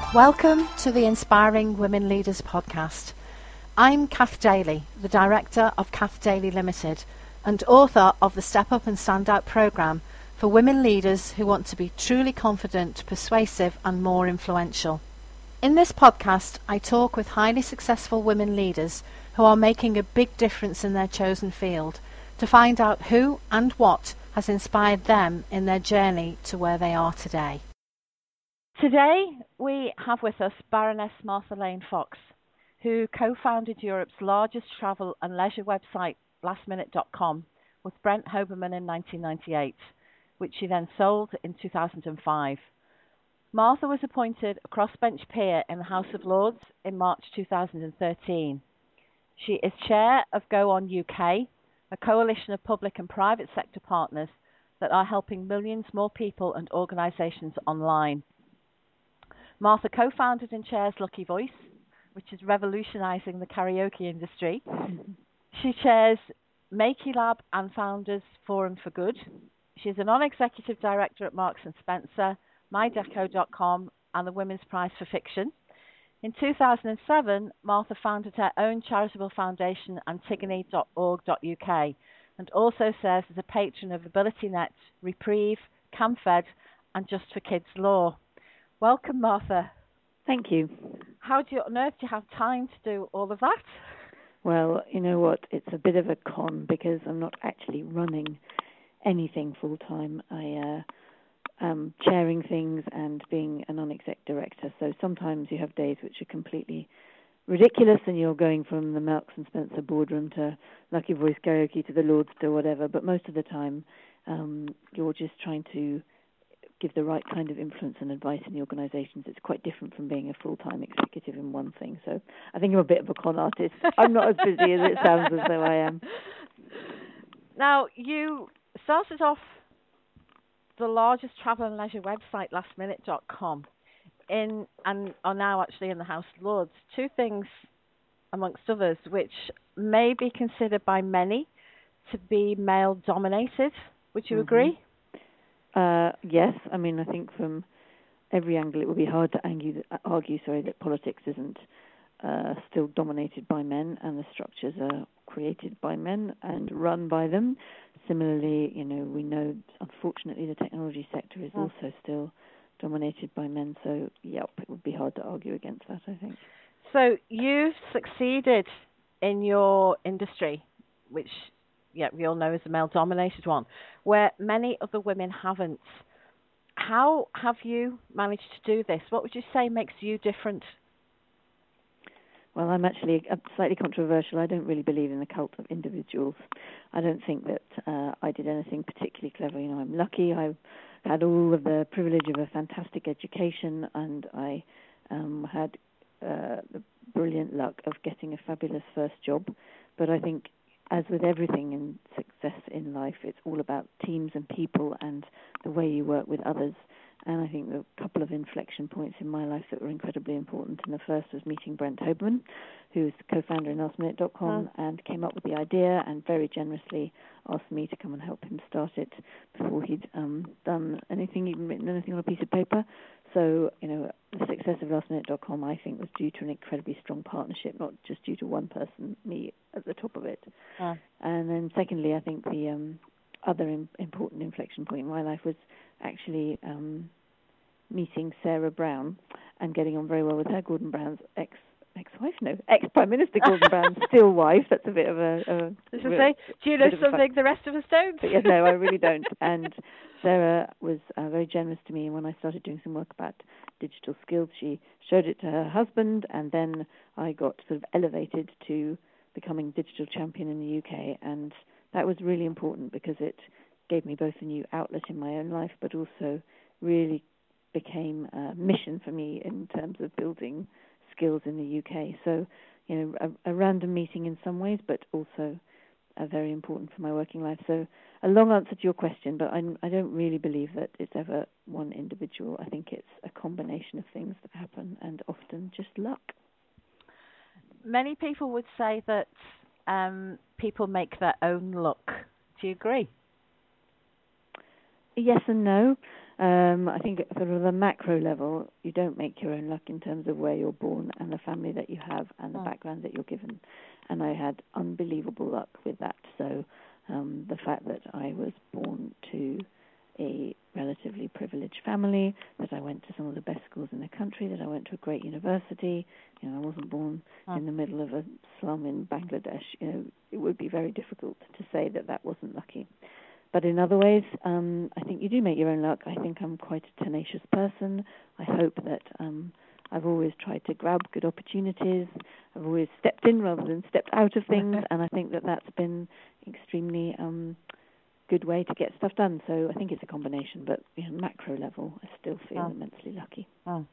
Welcome to the Inspiring Women Leaders podcast. I'm Kath Daly, the director of Kath Daly Limited and author of the Step Up and Stand Out programme for women leaders who want to be truly confident, persuasive and more influential. In this podcast, I talk with highly successful women leaders who are making a big difference in their chosen field to find out who and what has inspired them in their journey to where they are today. Today, we have with us Baroness Martha Lane Fox, who co-founded Europe's largest travel and leisure website, lastminute.com, with Brent Hoberman in 1998, which she then sold in 2005. Martha was appointed a crossbench peer in the House of Lords in March 2013. She is chair of Go On UK, a coalition of public and private sector partners that are helping millions more people and organisations online. Martha co-founded and chairs Lucky Voice, which is revolutionising the karaoke industry. She chairs Makey Lab and Founders Forum for Good. She's a non-executive director at Marks & Spencer, mydeco.com and the Women's Prize for Fiction. In 2007, Martha founded her own charitable foundation, antigone.org.uk, and also serves as a patron of AbilityNet, Reprieve, CamFed, and Just for Kids Law. Welcome, Martha. Thank you. How on earth do you have time to do all of that? Well, you know what? It's a bit of a con because I'm not actually running anything full-time. I am chairing things and being a non-exec director. So sometimes you have days which are completely ridiculous and you're going from the Marks & Spencer boardroom to Lucky Voice karaoke to the Lords to whatever. But most of the time you're just trying to give the right kind of influence and advice in the organisations. It's quite different from being a full-time executive in one thing. So I think I'm a bit of a con artist. I'm not as busy as it sounds as though I am. Now, you started off the largest travel and leisure website, lastminute.com, and are now actually in the House of Lords. Two things, amongst others, which may be considered by many to be male-dominated. Would you agree? Yes. I mean, I think from every angle it would be hard to argue that politics isn't still dominated by men and the structures are created by men and run by them. Similarly, we know, unfortunately, the technology sector is also still dominated by men. So, it would be hard to argue against that, I think. So you've succeeded in your industry, which we all know is a male-dominated one, where many other women haven't. How have you managed to do this? What would you say makes you different? Well, I'm actually slightly controversial. I don't really believe in the cult of individuals. I don't think that I did anything particularly clever. I'm lucky. I've had all of the privilege of a fantastic education, and I had the brilliant luck of getting a fabulous first job. But I think, as with everything in success in life, it's all about teams and people and the way you work with others. And I think there are a couple of inflection points in my life that were incredibly important. And the first was meeting Brent Hoberman, who's the co-founder in lastminute.com, and came up with the idea and very generously asked me to come and help him start it before he'd done anything, even written anything on a piece of paper. So, the success of lastminute.com, I think, was due to an incredibly strong partnership, not just due to one person, me, at the top of it. And then secondly, I think the other important inflection point in my life was actually meeting Sarah Brown and getting on very well with her, Gordon Brown's ex-Prime Minister Gordon Brown's still wife. That's a bit of a do you know something the rest of us don't? But no, I really don't. And Sarah was very generous to me, and when I started doing some work about digital skills, she showed it to her husband, and then I got sort of elevated to becoming digital champion in the UK, and that was really important because it gave me both a new outlet in my own life, but also really became a mission for me in terms of building skills in the UK. So, a random meeting in some ways, but also very important for my working life. So a long answer to your question, but I don't really believe that it's ever one individual. I think it's a combination of things that happen and often just luck. Many people would say that people make their own luck. Do you agree? Yes and no. I think at sort of the macro level, you don't make your own luck in terms of where you're born and the family that you have and the background that you're given. And I had unbelievable luck with that. So the fact that I was born to a relatively privileged family, that I went to some of the best schools in the country, that I went to a great university. You know, I wasn't born in the middle of a slum in Bangladesh. You know, it would be very difficult to say that that wasn't lucky. But in other ways, I think you do make your own luck. I think I'm quite a tenacious person. I hope that I've always tried to grab good opportunities. I've always stepped in rather than stepped out of things, and I think that that's been extremely good way to get stuff done. So I think it's a combination, but macro level, I still feel immensely lucky.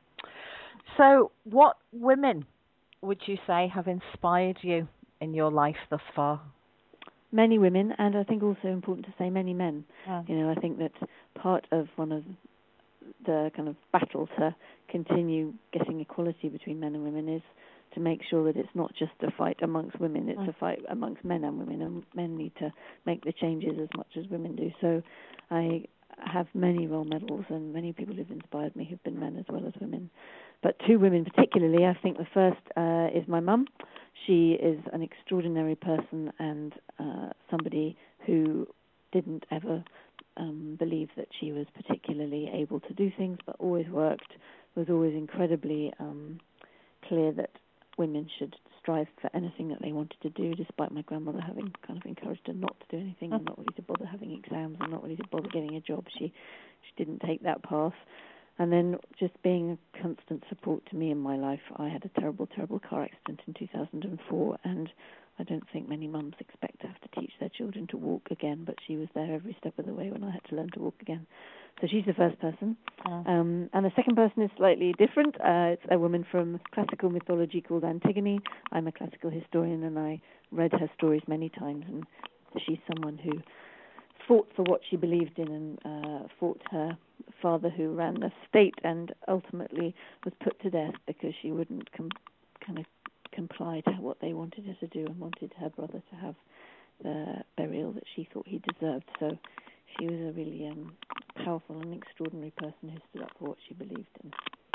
So what women would you say have inspired you in your life thus far? Many women, and I think also important to say many men. You know, I think that part of one of the kind of battle to continue getting equality between men and women is to make sure that it's not just a fight amongst women, it's a fight amongst men and women, and men need to make the changes as much as women do. So I have many role models and many people who've inspired me who've been men as well as women. But two women particularly, I think the first is my mum. She is an extraordinary person and somebody who didn't ever believe that she was particularly able to do things, but always worked, was always incredibly clear that women should strive for anything that they wanted to do, despite my grandmother having kind of encouraged her not to do anything and not really to bother having exams and not really to bother getting a job. She didn't take that path. And then just being a constant support to me in my life. I had a terrible, terrible car accident in 2004, and I don't think many mums expect to have to teach their children to walk again, but she was there every step of the way when I had to learn to walk again. So she's the first person. And the second person is slightly different. It's a woman from classical mythology called Antigone. I'm a classical historian, and I read her stories many times, and she's someone who fought for what she believed in and fought her father who ran the state and ultimately was put to death because she wouldn't kind of comply to what they wanted her to do and wanted her brother to have the burial that she thought he deserved. So she was a really powerful and extraordinary person who stood up for what she believed in.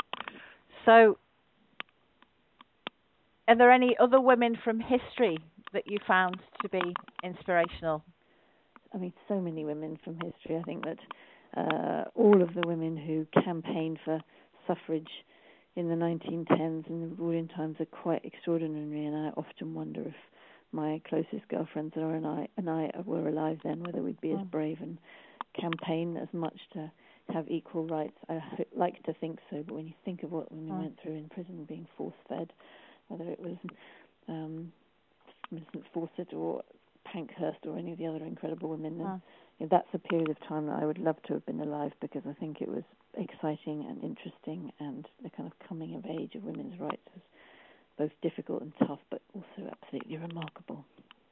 So are there any other women from history that you found to be inspirational? I mean, so many women from history. I think that all of the women who campaigned for suffrage in the 1910s and the Victorian times are quite extraordinary, and I often wonder if my closest girlfriends and I were alive then, whether we'd be as brave and campaign as much to have equal rights. I like to think so, but when you think of what women went through in prison, being force-fed, whether it was Millicent Fawcett or Pankhurst or any of the other incredible women, that's a period of time that I would love to have been alive, because I think it was exciting and interesting, and the kind of coming of age of women's rights was both difficult and tough, but also absolutely remarkable.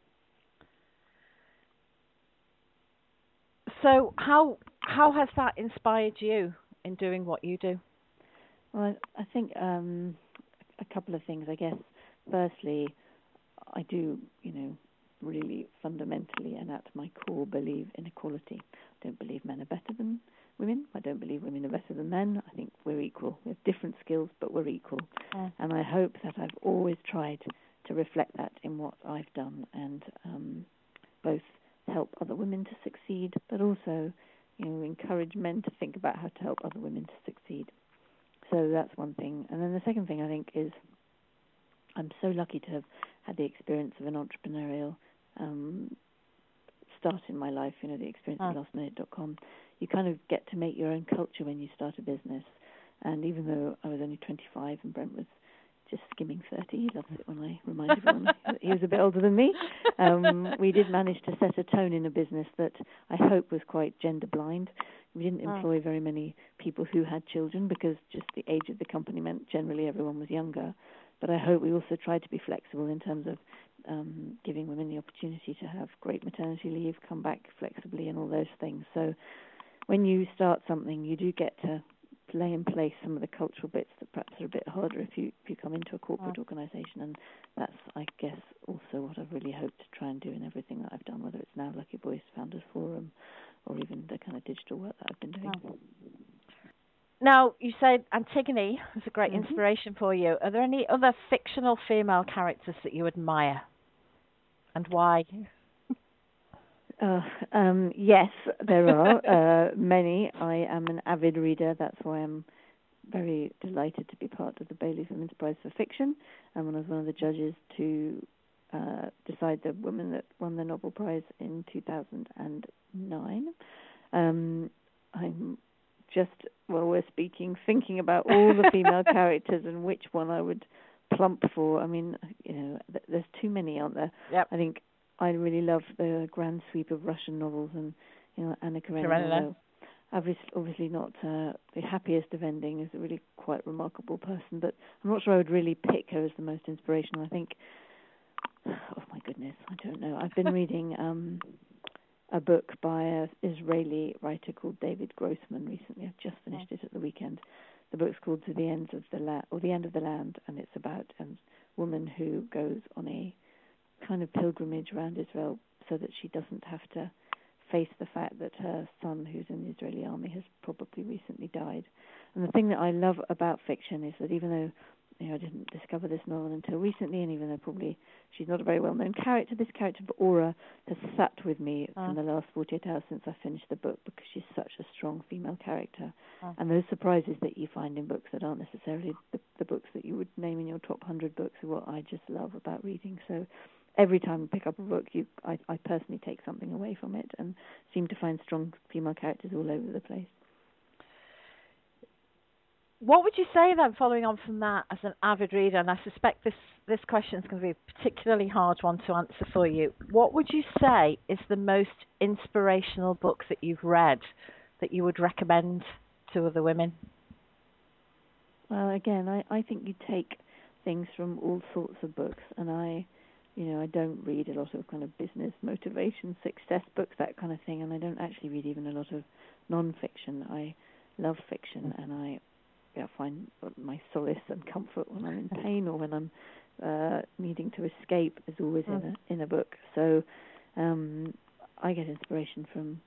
So how has that inspired you in doing what you do? Well, I think a couple of things, I guess. Firstly, I do, really fundamentally and at my core believe in equality. I don't believe men are better than women. I don't believe women are better than men. I think we're equal. We have different skills, but we're equal. And I hope that I've always tried to reflect that in what I've done, and both help other women to succeed, but also, encourage men to think about how to help other women to succeed. So that's one thing. And then the second thing, I think, is I'm so lucky to have had the experience of an entrepreneurial start in my life, the experience of lastminute.com. You kind of get to make your own culture when you start a business. And even though I was only 25 and Brent was just skimming 30, he loves it when I remind everyone he was a bit older than me, we did manage to set a tone in a business that I hope was quite gender blind. We didn't employ very many people who had children, because just the age of the company meant generally everyone was younger. But I hope we also tried to be flexible in terms of giving women the opportunity to have great maternity leave, come back flexibly, and all those things. So when you start something, you do get to lay in place some of the cultural bits that perhaps are a bit harder if you come into a corporate organisation. And that's, I guess, also what I've really hoped to try and do in everything that I've done, whether it's now Lucky Boys Founders Forum or even the kind of digital work that I've been doing. Now, you said Antigone was a great inspiration for you. Are there any other fictional female characters that you admire, and why? Yes, there are many. I am an avid reader. That's why I'm very delighted to be part of the Bailey's Women's Prize for Fiction, and I was one of the judges to decide the woman that won the Nobel Prize in 2009. I'm just, while we're speaking, thinking about all the female characters and which one I would plump for. I mean, there's too many, aren't there? Yep. I think I really love the grand sweep of Russian novels, and Anna Karenina. Obviously not the happiest of ending, is a really quite remarkable person, but I'm not sure I would really pick her as the most inspirational. I think, oh my goodness, I don't know. I've been reading a book by an Israeli writer called David Grossman recently. I've just finished it at the weekend. The book's called To the Ends of the Land, or The End of the Land, and it's about a woman who goes on a kind of pilgrimage around Israel so that she doesn't have to face the fact that her son, who's in the Israeli army, has probably recently died. And the thing that I love about fiction is that even though I didn't discover this novel until recently, and even though probably she's not a very well-known character, this character of Aura has sat with me from the last 48 hours since I finished the book, because she's such a strong female character. And those surprises that you find in books that aren't necessarily the books that you would name in your top 100 books are what I just love about reading. So every time I pick up a book, I personally take something away from it and seem to find strong female characters all over the place. What would you say then, following on from that, as an avid reader, and I suspect this question is going to be a particularly hard one to answer for you, what would you say is the most inspirational book that you've read that you would recommend to other women? Well, again, I think you take things from all sorts of books, and I don't read a lot of kind of business motivation, success books, that kind of thing, and I don't actually read even a lot of non-fiction. I love fiction, and I find my solace and comfort when I'm in pain or when I'm needing to escape is always in a book. So I get inspiration from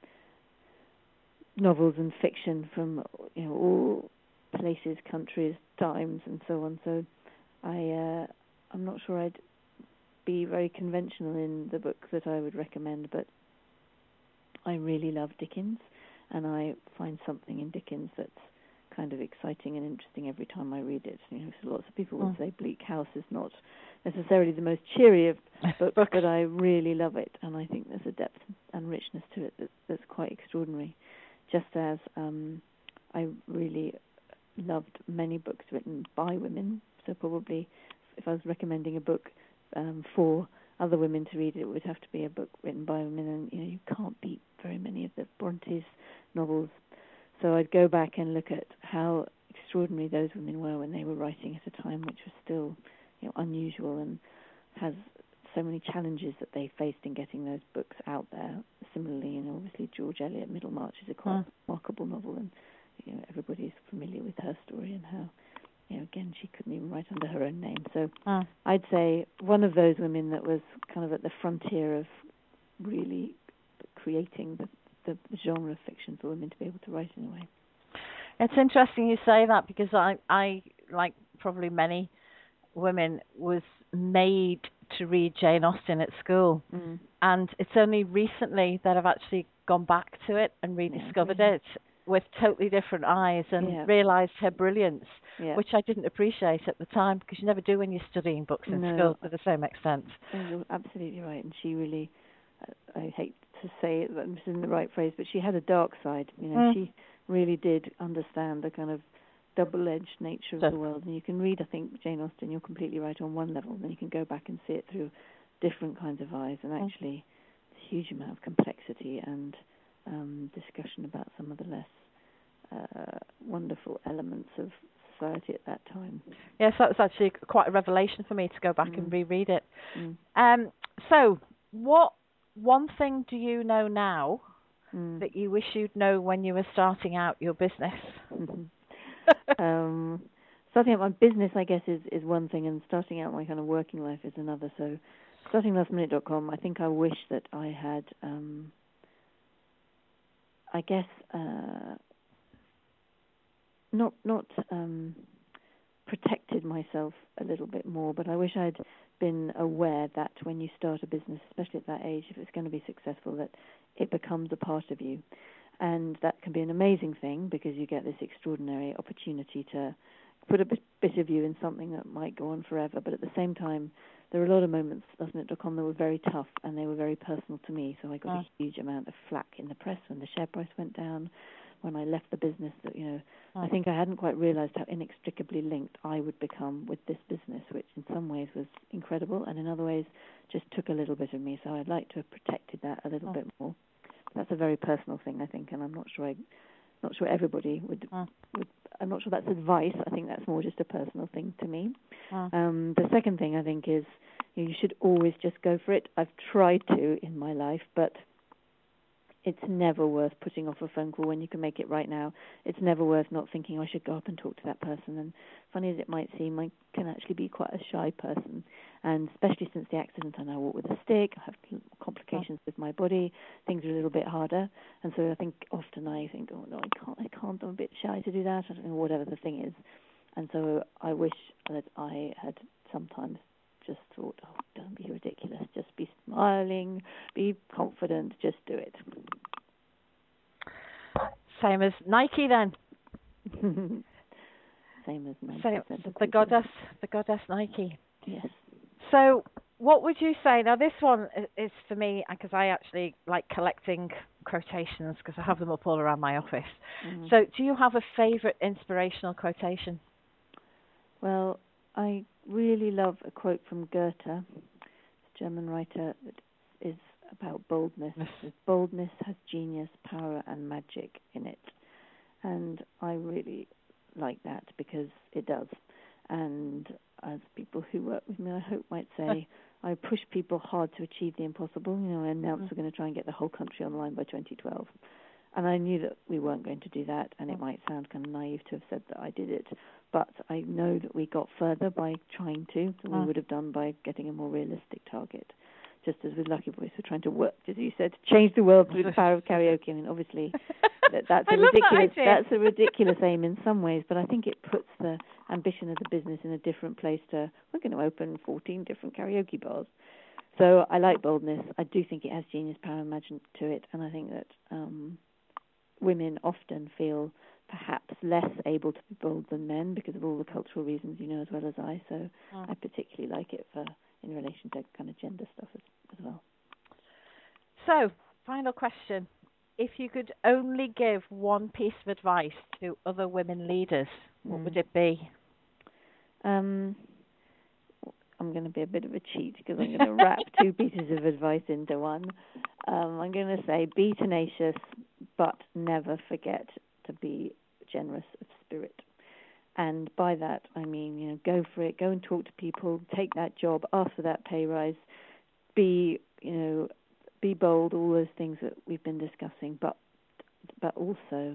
novels and fiction from all places, countries, times, and so on. So I'm not sure I'd be very conventional in the book that I would recommend, but I really love Dickens, and I find something in Dickens that's kind of exciting and interesting every time I read it. So lots of people would say Bleak House is not necessarily the most cheery of books, but I really love it, and I think there's a depth and richness to it that's quite extraordinary. Just as I really loved many books written by women, so probably if I was recommending a book for other women to read, it would have to be a book written by women, and you can't beat very many of the Brontes novels. So I'd go back and look at how extraordinary those women were when they were writing at a time which was still unusual, and has so many challenges that they faced in getting those books out there. Similarly, obviously George Eliot, Middlemarch is a quite remarkable novel, and everybody's familiar with her story and how again, she couldn't even write under her own name. So I'd say one of those women that was kind of at the frontier of really creating the genre of fiction for women to be able to write in a way. It's interesting you say that, because I like probably many women, was made to read Jane Austen at school. And it's only recently that I've actually gone back to it and rediscovered it with totally different eyes and realised her brilliance, which I didn't appreciate at the time, because you never do when you're studying books in school to the same extent. You're absolutely right, and she really, I hate to say it, that this isn't the right phrase, but she had a dark side. She really did understand the kind of double-edged nature of the world, and you can read, I think, Jane Austen, you're completely right, on one level, then you can go back and see it through different kinds of eyes, and actually a huge amount of complexity and discussion about some of the less wonderful elements of society at that time. Yes, that was actually quite a revelation for me to go back and reread it. So, what one thing do you know now that you wish you'd know when you were starting out your business? Starting out my business, I guess, is one thing, and starting out my kind of working life is another. So, starting lastminute.com, I think I wish that I had, not protected myself a little bit more, but I wish I'd been aware that when you start a business, especially at that age, if it's going to be successful, that it becomes a part of you. And that can be an amazing thing because you get this extraordinary opportunity to put a bit of you in something that might go on forever. But at the same time, there were a lot of moments, Lustnut.com, that were very tough and they were very personal to me. So I got a huge amount of flack in the press when the share price went down, when I left the business. That I think I hadn't quite realized how inextricably linked I would become with this business, which in some ways was incredible and in other ways just took a little bit of me. So I'd like to have protected that a little bit more. That's a very personal thing, I think, and I'm not sure everybody would. I'm not sure that's advice. I think that's more just a personal thing to me. The second thing I think is you should always just go for it. I've tried to in my life, but it's never worth putting off a phone call when you can make it right now. It's never worth not thinking I should go up and talk to that person. And funny as it might seem, I can actually be quite a shy person. And especially since the accident, I now walk with a stick. I have complications with my body. Things are a little bit harder. And so I think often I think, oh no, I can't. I'm a bit shy to do that. I don't know, whatever the thing is. And so I wish that I had sometimes just thought, oh, don't be ridiculous. Just be smiling, be confident, just do it. Same as Nike then. Same as Nike. So the goddess Nike. Yes. So what would you say? Now this one is for me because I actually like collecting quotations because I have them up all around my office. Mm-hmm. So do you have a favourite inspirational quotation? Well, I really love a quote from Goethe, a German writer that is about boldness. Boldness has genius, power and magic in it. And I really like that because it does. And as people who work with me, I hope might say, I push people hard to achieve the impossible. I announced we're going to try and get the whole country online by 2012. And I knew that we weren't going to do that, and it might sound kind of naive to have said that I did it, but I know that we got further by trying to than we would have done by getting a more realistic target. Just as with Lucky Voice, we're trying to work, as you said, to change the world through the power of karaoke. I mean, obviously, that's a ridiculous aim in some ways, but I think it puts the ambition of the business in a different place to, we're going to open 14 different karaoke bars. So I like boldness. I do think it has genius, power, and magic to it, and I think that women often feel perhaps less able to be bold than men because of all the cultural reasons you know as well as I. So I particularly like it in relation to kind of gender stuff as well. So, final question. If you could only give one piece of advice to other women leaders, what would it be? I'm going to be a bit of a cheat because I'm going to wrap two pieces of advice into one. I'm going to say be tenacious, but never forget to be generous of spirit. And by that, I mean, go for it, go and talk to people, take that job, ask for that pay rise, be bold, all those things that we've been discussing. But also,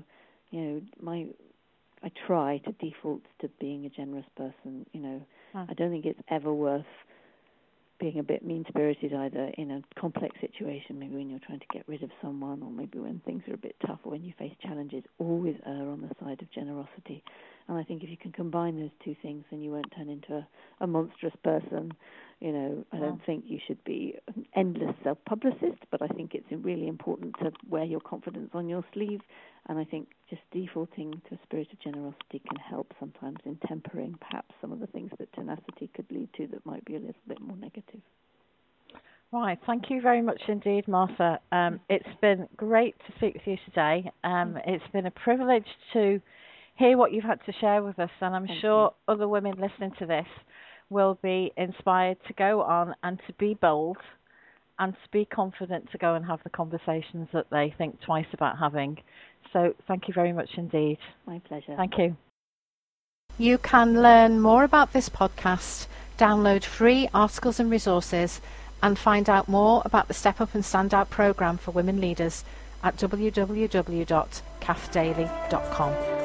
I try to default to being a generous person. I don't think it's ever worth being a bit mean-spirited either in a complex situation, maybe when you're trying to get rid of someone or maybe when things are a bit tough or when you face challenges. Always err on the side of generosity. And I think if you can combine those two things, then you won't turn into a monstrous person. I don't think you should be an endless self-publicist, but I think it's really important to wear your confidence on your sleeve. And I think just defaulting to a spirit of generosity can help sometimes in tempering perhaps some of the things that tenacity could lead to that might be a little bit more negative. Right. Thank you very much indeed, Martha. It's been great to speak with you today. It's been a privilege to hear what you've had to share with us, and I'm sure other women listening to this will be inspired to go on and to be bold and to be confident to go and have the conversations that they think twice about having. So thank you very much indeed. My pleasure. Thank you. You can learn more about this podcast, download free articles and resources, and find out more about the Step Up and Stand Out programme for women leaders at www.cafdaily.com.